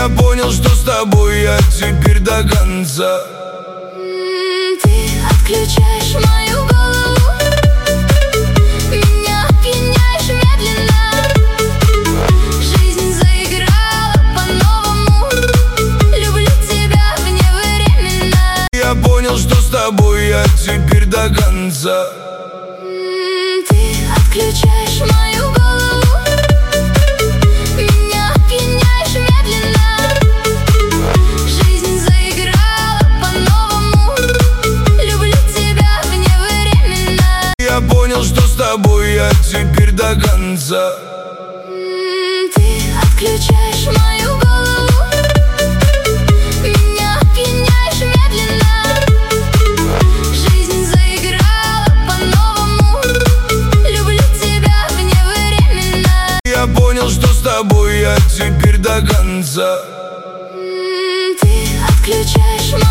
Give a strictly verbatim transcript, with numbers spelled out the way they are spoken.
Я понял, что с тобой я теперь до конца. Ты отключаешь мою голову, меня опьяняешь медленно. Жизнь заиграла по-новому, люблю тебя вневременно. Я понял, что с тобой я теперь до конца. Ты отключаешь мою голову, меня опьяняешь медленно. Жизнь заиграла по-новому, люблю тебя вневременно. Я понял, что с тобой я теперь до конца. Ты отключаешь мою голову, меня опьяняешь медленно. Жизнь заиграла по-новому, люблю тебя вневременно. Я понял, что с тобой я теперь до конца. Ты отключаешь